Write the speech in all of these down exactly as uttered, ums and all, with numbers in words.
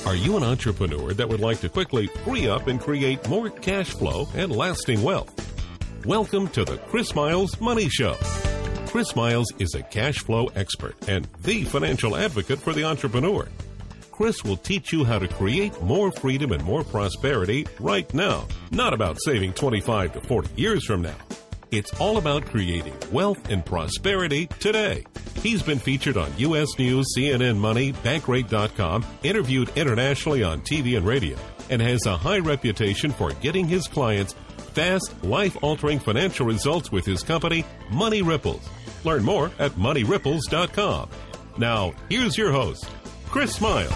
Are you an entrepreneur that would like to quickly free up and create more cash flow and lasting wealth? Welcome to the Chris Miles Money Show. Chris Miles is a cash flow expert and the financial advocate for the entrepreneur. Chris will teach you how to create more freedom and more prosperity right now, not about saving twenty-five to forty years from now. It's all about creating wealth and prosperity today. He's been featured on U S News, C N N Money, Bankrate dot com, interviewed internationally on T V and radio, and has a high reputation for getting his clients fast, life-altering financial results with his company, Money Ripples. Learn more at money ripples dot com. Now, here's your host, Chris Miles.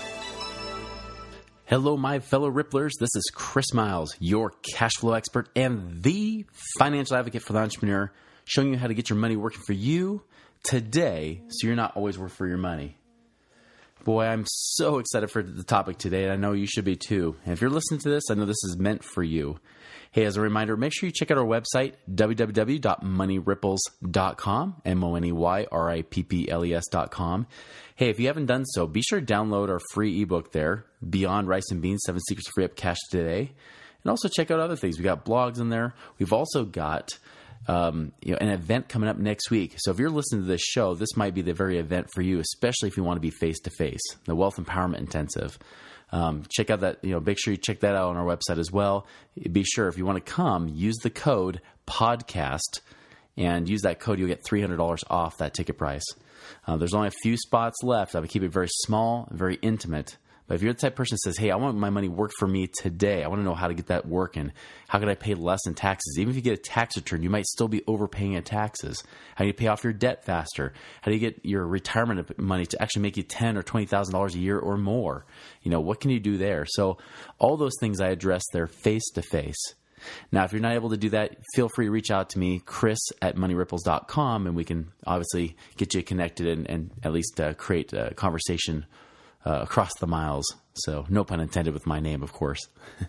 Hello, my fellow Ripplers. This is Chris Miles, your cash flow expert and the financial advocate for the entrepreneur, showing you how to get your money working for you today so you're not always working for your money. Boy, I'm so excited for the topic today, and I know you should be too. And if you're listening to this, I know this is meant for you. Hey, as a reminder, make sure you check out our website, w w w dot money ripples dot com, M O N E Y R I P P L E S dot com. Hey, if you haven't done so, be sure to download our free ebook there, Beyond Rice and Beans, Seven Secrets to Free Up Cash Today. And also check out other things. We got blogs in there. We've also got um, you know, an event coming up next week. So if you're listening to this show, this might be the very event for you, especially if you want to be face-to-face, the Wealth Empowerment Intensive. Um, check out that, you know, make sure you check that out on our website as well. Be sure if you want to come, use the code podcast and use that code. You'll get three hundred dollars off that ticket price. Uh, there's only a few spots left. I would keep it very small, very intimate. But if you're the type of person that says, hey, I want my money work for me today. I want to know how to get that working. How can I pay less in taxes? Even if you get a tax return, you might still be overpaying in taxes. How do you pay off your debt faster? How do you get your retirement money to actually make you ten thousand dollars or twenty thousand dollars a year or more? You know, what can you do there? So all those things I address there face to face. Now, if you're not able to do that, feel free to reach out to me, Chris at money ripples dot com, and we can obviously get you connected and, and at least uh, create a conversation uh, across the miles. So no pun intended with my name, of course.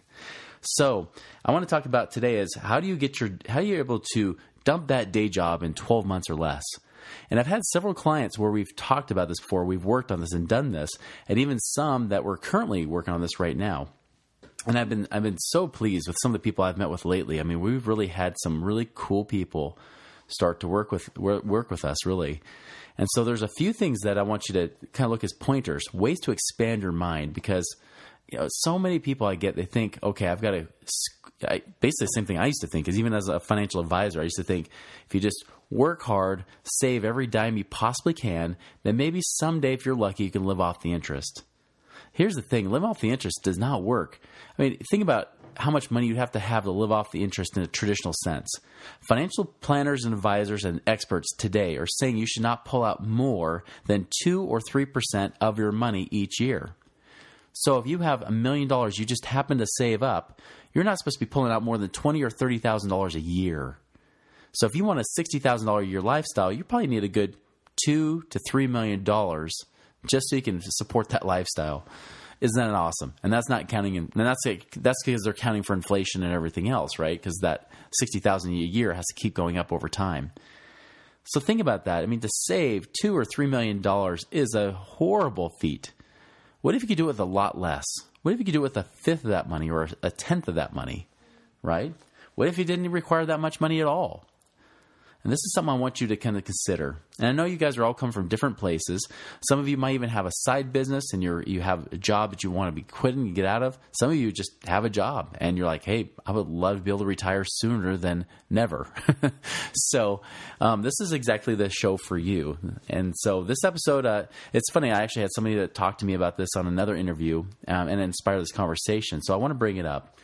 So I want to talk about today is how do you get your, how are you able to dump that day job in twelve months or less? And I've had several clients where we've talked about this before. We've worked on this and done this, and even some that we're currently working on this right now. And I've been I've been so pleased with some of the people I've met with lately. I mean, we've really had some really cool people start to work with work with us, really. And so there's a few things that I want you to kind of look as pointers, ways to expand your mind, because you know so many people I get, they think, okay, I've got to I, basically the same thing I used to think is even as a financial advisor, I used to think if you just work hard, save every dime you possibly can, then maybe someday, if you're lucky, you can live off the interest. Here's the thing, live off the interest does not work. I mean, think about how much money you have to have to live off the interest in a traditional sense. Financial planners and advisors and experts today are saying you should not pull out more than two or three percent of your money each year. So if you have a million dollars you just happen to save up, you're not supposed to be pulling out more than twenty thousand dollars or thirty thousand dollars a year. So if you want a sixty thousand dollars a year lifestyle, you probably need a good two to three million dollars just so you can support that lifestyle. Isn't that awesome? And that's not counting in, and that's that's because they're counting for inflation and everything else, right? Because that sixty thousand dollars a year has to keep going up over time. So think about that. I mean, to save two or three million dollars is a horrible feat. What if you could do it with a lot less? What if you could do it with a fifth of that money or a tenth of that money, right? What if you didn't require that much money at all? And this is something I want you to kind of consider. And I know you guys are all coming from different places. Some of you might even have a side business and you're you have a job that you want to be quitting and get out of. Some of you just have a job and you're like, hey, I would love to be able to retire sooner than never. So um, this is exactly the show for you. And so this episode, uh, it's funny, I actually had somebody that talked to me about this on another interview um, and inspired this conversation. So I want to bring it up.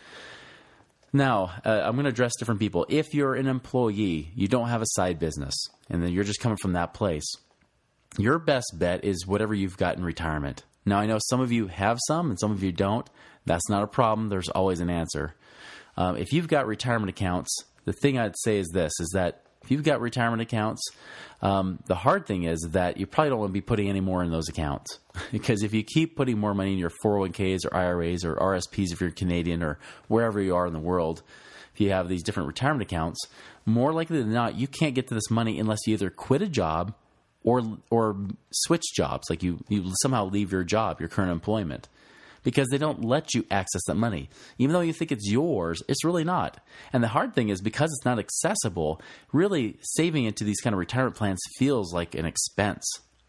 Now, uh, I'm going to address different people. If you're an employee, you don't have a side business, and then you're just coming from that place, your best bet is whatever you've got in retirement. Now, I know some of you have some and some of you don't. That's not a problem. There's always an answer. Um, if you've got retirement accounts, the thing I'd say is this, is that if you've got retirement accounts, um, the hard thing is that you probably don't want to be putting any more in those accounts. Because if you keep putting more money in your four oh one k's or I R As or R S Ps if you're Canadian or wherever you are in the world, if you have these different retirement accounts, more likely than not, you can't get to this money unless you either quit a job or or switch jobs, like you, you somehow leave your job, your current employment. because they don't let you access that money. Even though you think it's yours, it's really not. And the hard thing is because it's not accessible, really saving into these kind of retirement plans feels like an expense.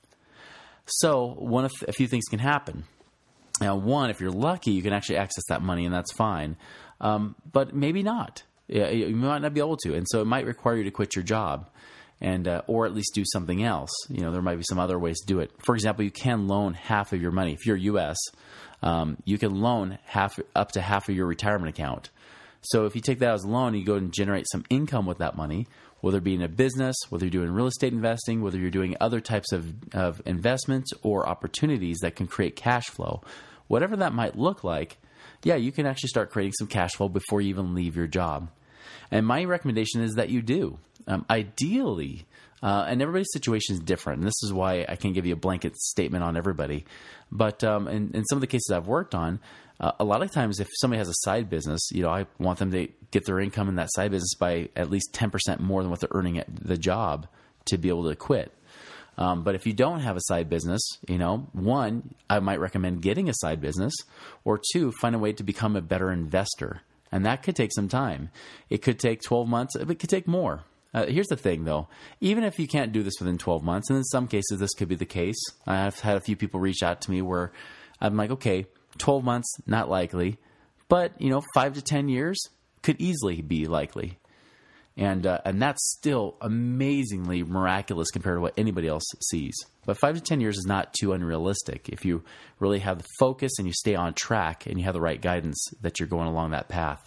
So one of a few things can happen. Now, one, if you're lucky, you can actually access that money, and that's fine. Um, but maybe not. You might not be able to, and so it might require you to quit your job, and uh, or at least do something else. You know, there might be some other ways to do it. For example, you can loan half of your money. If you're U S, um, you can loan half up to half of your retirement account. So if you take that as a loan, you go and generate some income with that money, whether it be in a business, whether you're doing real estate investing, whether you're doing other types of, of investments or opportunities that can create cash flow, whatever that might look like. Yeah, you can actually start creating some cash flow before you even leave your job. And my recommendation is that you do. Um, ideally, uh, and everybody's situation is different. And this is why I can't give you a blanket statement on everybody. But um, in, in some of the cases I've worked on, uh, a lot of times if somebody has a side business, you know, I want them to get their income in that side business by at least ten percent more than what they're earning at the job to be able to quit. Um, but if you don't have a side business, you know, one, I might recommend getting a side business, or two, find a way to become a better investor. And that could take some time. It could take twelve months. It could take more. Uh, here's the thing, though. Even if you can't do this within twelve months, and in some cases this could be the case. I've had a few people reach out to me where I'm like, okay, twelve months, not likely. But, you know, five to ten years could easily be likely. And uh, and that's still amazingly miraculous compared to what anybody else sees. But five to ten years is not too unrealistic if you really have the focus and you stay on track and you have the right guidance that you're going along that path.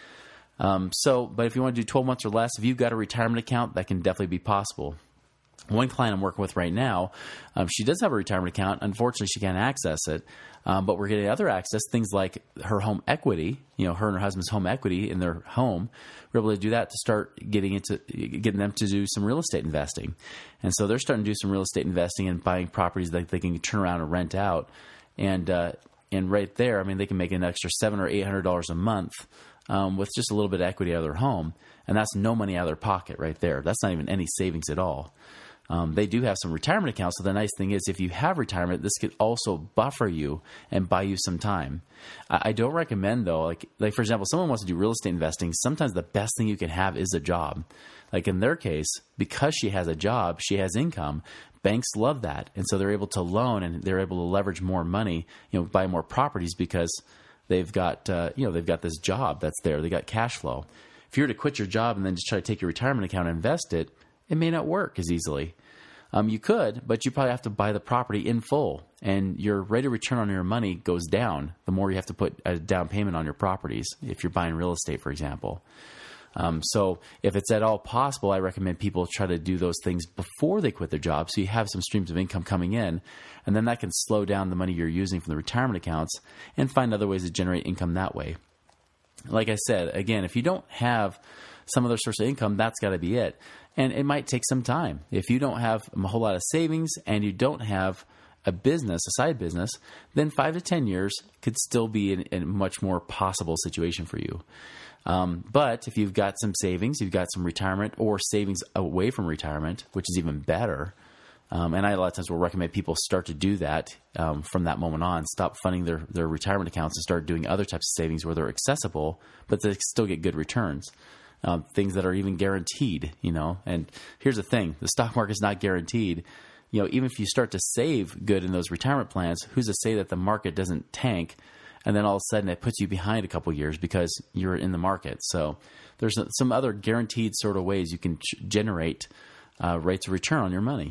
Um, so, but if you want to do twelve months or less, if you've got a retirement account, that can definitely be possible. One client I'm working with right now, um, she does have a retirement account. Unfortunately, she can't access it, um, but we're getting other access, things like her home equity, you know, her and her husband's home equity in their home. We're able to do that to start getting into getting them to do some real estate investing. And so they're starting to do some real estate investing and buying properties that they can turn around and rent out. And uh, and right there, I mean, they can make an extra seven or eight hundred dollars a month um, with just a little bit of equity out of their home, and that's no money out of their pocket right there. That's not even any savings at all. Um, they do have some retirement accounts, so the nice thing is if you have retirement, this could also buffer you and buy you some time. I, I don't recommend, though, like, like for example, someone wants to do real estate investing, sometimes the best thing you can have is a job. Like in their case, because she has a job, she has income, banks love that, and so they're able to loan and they're able to leverage more money, you know, buy more properties because they've got, uh, you know, they've got this job that's there. They got cash flow. If you were to quit your job and then just try to take your retirement account and invest it, it may not work as easily. Um, you could, but you probably have to buy the property in full, and your rate of return on your money goes down the more you have to put a down payment on your properties if you're buying real estate, for example. Um, so if it's at all possible, I recommend people try to do those things before they quit their job so you have some streams of income coming in, and then that can slow down the money you're using from the retirement accounts and find other ways to generate income that way. Like I said, again, if you don't have some other source of income, that's got to be it. And it might take some time. If you don't have a whole lot of savings and you don't have a business, a side business, then five to ten years could still be in, in a much more possible situation for you. Um, but if you've got some savings, you've got some retirement or savings away from retirement, which is even better. Um, and I a lot of times will recommend people start to do that um, from that moment on. Stop funding their, their retirement accounts and start doing other types of savings where they're accessible, but they still get good returns. Um, things that are even guaranteed, you know. And here's the thing. The stock market is not guaranteed. You know, even if you start to save good in those retirement plans, who's to say that the market doesn't tank and then all of a sudden it puts you behind a couple of years because you're in the market. So there's some other guaranteed sort of ways you can ch- generate uh, rates of return on your money.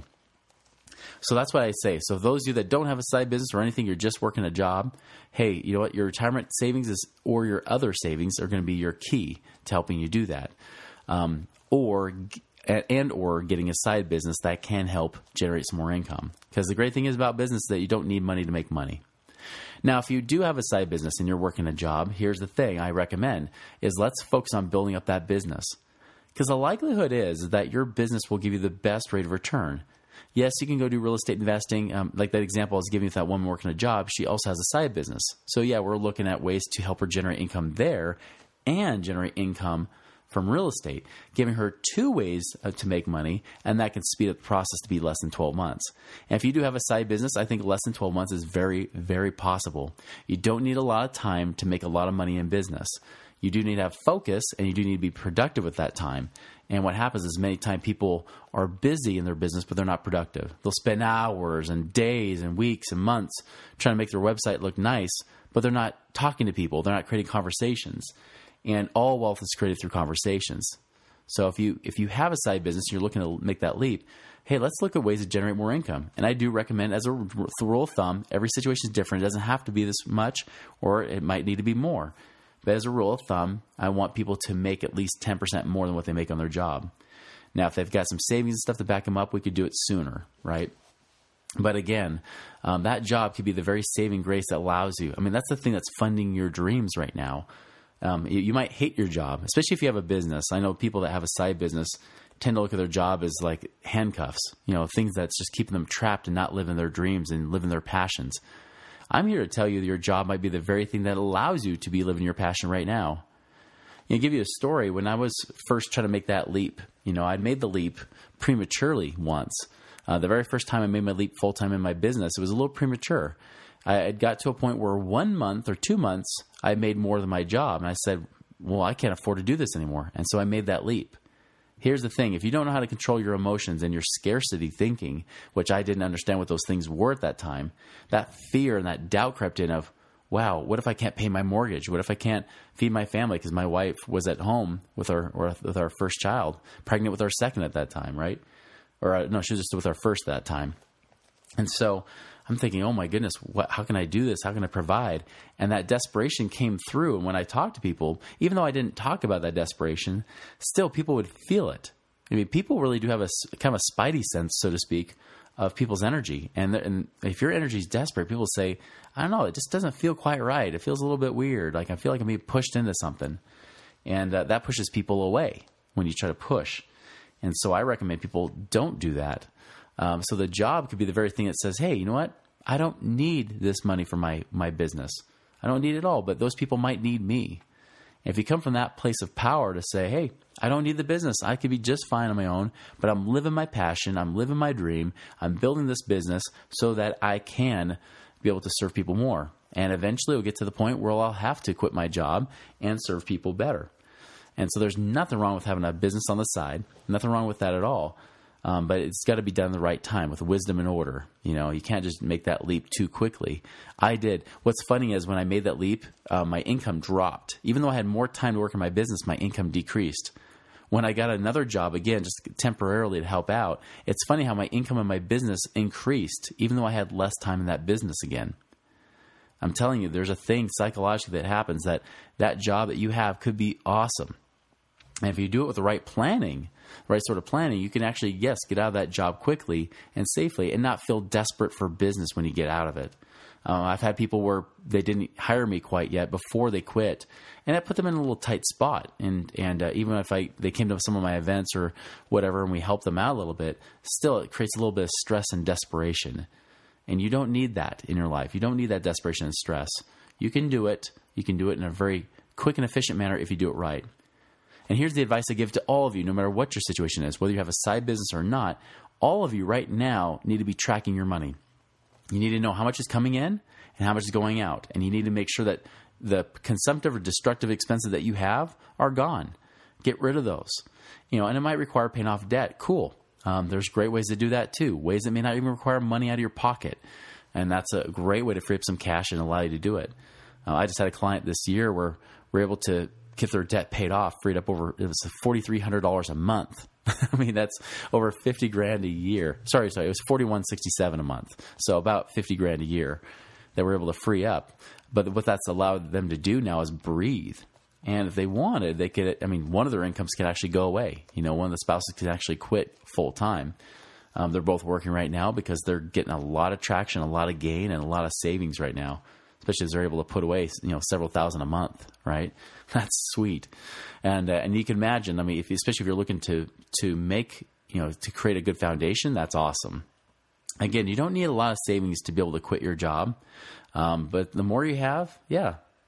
So that's what I say. So those of you that don't have a side business or anything, you're just working a job, hey, you know what? Your retirement savings is, or your other savings are going to be your key to helping you do that. Um, or and or getting a side business that can help generate some more income. Because the great thing is about business that you don't need money to make money. Now, if you do have a side business and you're working a job, here's the thing I recommend is let's focus on building up that business. Because the likelihood is that your business will give you the best rate of return. Yes, you can go do real estate investing. Um, like that example I was giving with that woman working a job, she also has a side business. So yeah, we're looking at ways to help her generate income there and generate income from real estate, giving her two ways uh, to make money, and that can speed up the process to be less than twelve months. And if you do have a side business, I think less than twelve months is very, very possible. You don't need a lot of time to make a lot of money in business. You do need to have focus, and you do need to be productive with that time. And what happens is many times people are busy in their business, but they're not productive. They'll spend hours and days and weeks and months trying to make their website look nice, but they're not talking to people. They're not creating conversations. And all wealth is created through conversations. So if you if you have a side business and you're looking to make that leap, hey, let's look at ways to generate more income. And I do recommend, as a rule of thumb, every situation is different. It doesn't have to be this much, or it might need to be more. But as a rule of thumb, I want people to make at least ten percent more than what they make on their job. Now, if they've got some savings and stuff to back them up, we could do it sooner, right? But again, um, that job could be the very saving grace that allows you. I mean, that's the thing that's funding your dreams right now. Um, you, you might hate your job, especially if you have a business. I know people that have a side business tend to look at their job as like handcuffs, you know, things that's just keeping them trapped and not living their dreams and living their passions. I'm here to tell you that your job might be the very thing that allows you to be living your passion right now. You know, give you a story. When I was first trying to make that leap, you know, I'd made the leap prematurely once. Uh, the very first time I made my leap full-time in my business, it was a little premature. I had got to a point where one month or two months, I made more than my job. And I said, well, I can't afford to do this anymore. And so I made that leap. Here's the thing. If you don't know how to control your emotions and your scarcity thinking, which I didn't understand what those things were at that time, that fear and that doubt crept in of, wow, what if I can't pay my mortgage? What if I can't feed my family? Because my wife was at home with our, or with our first child, pregnant with our second at that time, right? Or uh, no, she was just with our first at that time. And so I'm thinking, oh my goodness, what, how can I do this? How can I provide? And that desperation came through. And when I talked to people, even though I didn't talk about that desperation, still people would feel it. I mean, people really do have a kind of a spidey sense, so to speak, of people's energy. And, and if your energy is desperate, people say, I don't know, it just doesn't feel quite right. It feels a little bit weird. Like I feel like I'm being pushed into something. And uh, that pushes people away when you try to push. And so I recommend people don't do that. Um, so the job could be the very thing that says, hey, you know what? I don't need this money for my, my business. I don't need it all, but those people might need me. And if you come from that place of power to say, hey, I don't need the business. I could be just fine on my own, but I'm living my passion. I'm living my dream. I'm building this business so that I can be able to serve people more. And eventually it'll get to the point where I'll have to quit my job and serve people better. And so there's nothing wrong with having a business on the side. Nothing wrong with that at all. Um, but it's got to be done the right time with wisdom and order. You know, you can't just make that leap too quickly. I did. What's funny is when I made that leap, uh, my income dropped. Even though I had more time to work in my business, my income decreased. When I got another job, again, just temporarily to help out, it's funny how my income in my business increased, even though I had less time in that business again. I'm telling you, there's a thing psychologically that happens that that job that you have could be awesome. And if you do it with the right planning, right sort of planning, you can actually, yes, get out of that job quickly and safely and not feel desperate for business when you get out of it. Uh, I've had people where they didn't hire me quite yet before they quit, and I put them in a little tight spot. And and uh, even if I they came to some of my events or whatever and we helped them out a little bit, still it creates a little bit of stress and desperation. And you don't need that in your life. You don't need that desperation and stress. You can do it. You can do it in a very quick and efficient manner if you do it right. And here's the advice I give to all of you, no matter what your situation is, whether you have a side business or not, all of you right now need to be tracking your money. You need to know how much is coming in and how much is going out. And you need to make sure that the consumptive or destructive expenses that you have are gone. Get rid of those. You know, and it might require paying off debt. Cool. Um, there's great ways to do that too. Ways that may not even require money out of your pocket. And that's a great way to free up some cash and allow you to do it. Uh, I just had a client this year where we're able to get their debt paid off, freed up over, it was four thousand three hundred dollars a month. I mean, that's over fifty grand a year. Sorry, sorry, it was forty-one sixty-seven a month. So about fifty grand a year that we're able to free up. But what that's allowed them to do now is breathe. And if they wanted, they could, I mean, one of their incomes could actually go away. You know, one of the spouses could actually quit full time. Um, they're both working right now because they're getting a lot of traction, a lot of gain, and a lot of savings right now. Especially as they're able to put away, you know, several thousand a month, right? That's sweet. And uh, and you can imagine, I mean, if, especially if you're looking to to make, you know, to create a good foundation, that's awesome. Again, you don't need a lot of savings to be able to quit your job. Um, but the more you have, yeah,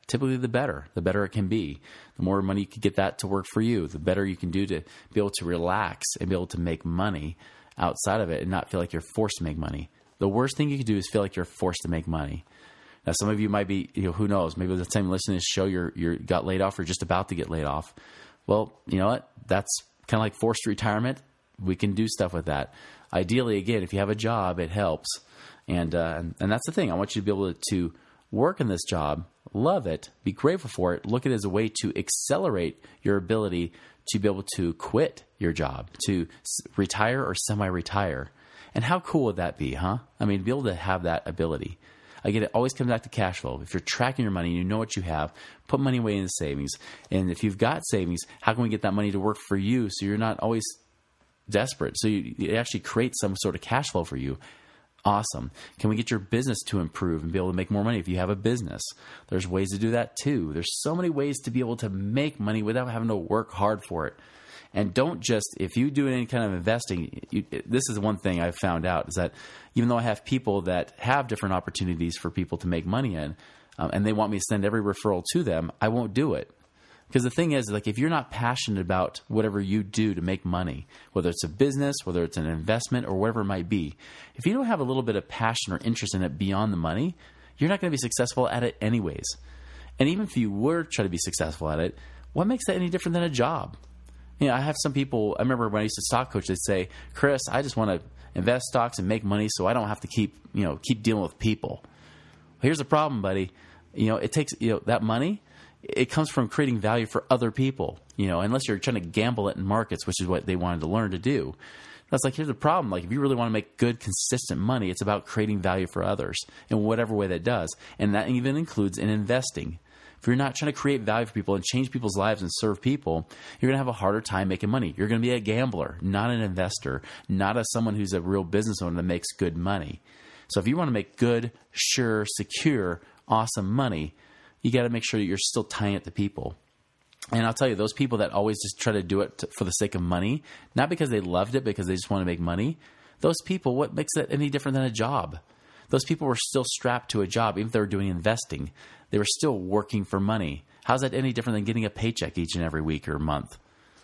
typically the better. The better it can be. The more money you can get that to work for you, the better you can do to be able to relax and be able to make money outside of it and not feel like you're forced to make money. The worst thing you can do is feel like you're forced to make money. Now, some of you might be, you know, who knows, maybe the time listening to this show, you're, you're got laid off or just about to get laid off. Well, you know what? That's kind of like forced retirement. We can do stuff with that. Ideally, again, if you have a job, it helps. And, uh, and that's the thing. I want you to be able to, to work in this job, love it, be grateful for it, look at it as a way to accelerate your ability to be able to quit your job, to retire or semi-retire. And how cool would that be, huh? I mean, be able to have that ability. Again, it always comes back to cash flow. If you're tracking your money, you know what you have, put money away into savings. And if you've got savings, how can we get that money to work for you so you're not always desperate? So you, you actually create some sort of cash flow for you. Awesome. Can we get your business to improve and be able to make more money if you have a business? There's ways to do that too. There's so many ways to be able to make money without having to work hard for it. And don't just, if you do any kind of investing, you, this is one thing I've found out is that even though I have people that have different opportunities for people to make money in, um, and they want me to send every referral to them, I won't do it. Because the thing is, like, if you're not passionate about whatever you do to make money, whether it's a business, whether it's an investment, or whatever it might be, if you don't have a little bit of passion or interest in it beyond the money, you're not going to be successful at it anyways. And even if you were to try to be successful at it, what makes that any different than a job? You know, I have some people, I remember when I used to stock coach, they'd say, Chris, I just want to invest stocks and make money so I don't have to keep, you know, keep dealing with people. Well, here's the problem, buddy. You know, it takes, you know, that money, it comes from creating value for other people, you know, unless you're trying to gamble it in markets, which is what they wanted to learn to do. That's like, here's the problem. Like, if you really want to make good, consistent money, it's about creating value for others in whatever way that does. And that even includes in investing. If you're not trying to create value for people and change people's lives and serve people, you're going to have a harder time making money. You're going to be a gambler, not an investor, not as someone who's a real business owner that makes good money. So if you want to make good, sure, secure, awesome money, you got to make sure that you're still tying it to people. And I'll tell you, those people that always just try to do it to, for the sake of money, not because they loved it, because they just want to make money, those people, what makes that any different than a job? Those people were still strapped to a job, even if they were doing investing. They were still working for money. How's that any different than getting a paycheck each and every week or month?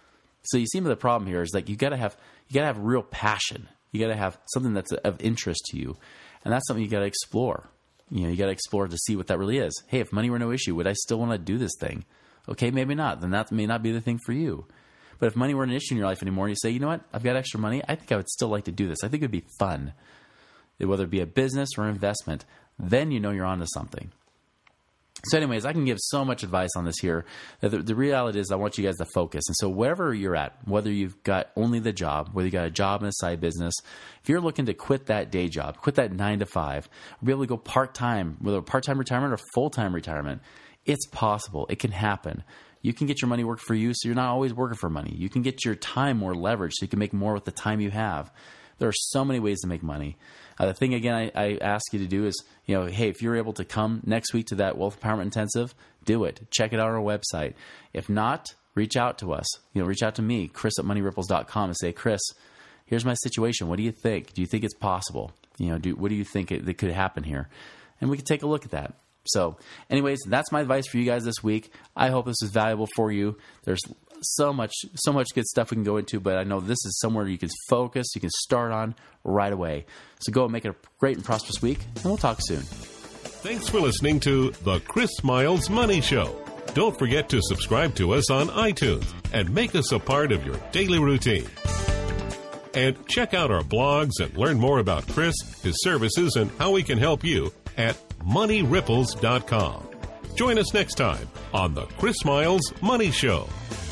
So you see, the problem here is like you got to have you got to have real passion. You got to have something that's of interest to you, and that's something you got to explore. You know, you got to explore to see what that really is. Hey, if money were no issue, would I still want to do this thing? Okay, maybe not. Then that may not be the thing for you. But if money weren't an issue in your life anymore, and you say, you know what, I've got extra money, I think I would still like to do this. I think it would be fun. Whether it be a business or investment, then you know you're onto something. So anyways, I can give so much advice on this here. The, the reality is I want you guys to focus. And so wherever you're at, whether you've got only the job, whether you got a job and a side business, if you're looking to quit that day job, quit that nine to five, or be able to go part-time, whether part-time retirement or full-time retirement, it's possible. It can happen. You can get your money work for you so you're not always working for money. You can get your time more leveraged so you can make more with the time you have. There are so many ways to make money. Uh, the thing, again, I, I ask you to do is, you know, hey, if you're able to come next week to that Wealth Empowerment Intensive, do it. Check it out on our website. If not, reach out to us. You know, reach out to me, Chris at money ripples dot com, and say, Chris, here's my situation. What do you think? Do you think it's possible? You know, do, what do you think it, that could happen here? And we can take a look at that. So anyways, that's my advice for you guys this week. I hope this is valuable for you. There's so much, so much good stuff we can go into, but I know this is somewhere you can focus, you can start on right away. So go and make it a great and prosperous week, and we'll talk soon. Thanks for listening to The Chris Miles Money Show. Don't forget to subscribe to us on iTunes and make us a part of your daily routine. And check out our blogs and learn more about Chris, his services, and how we can help you at money ripples dot com. Join us next time on The Chris Miles Money Show.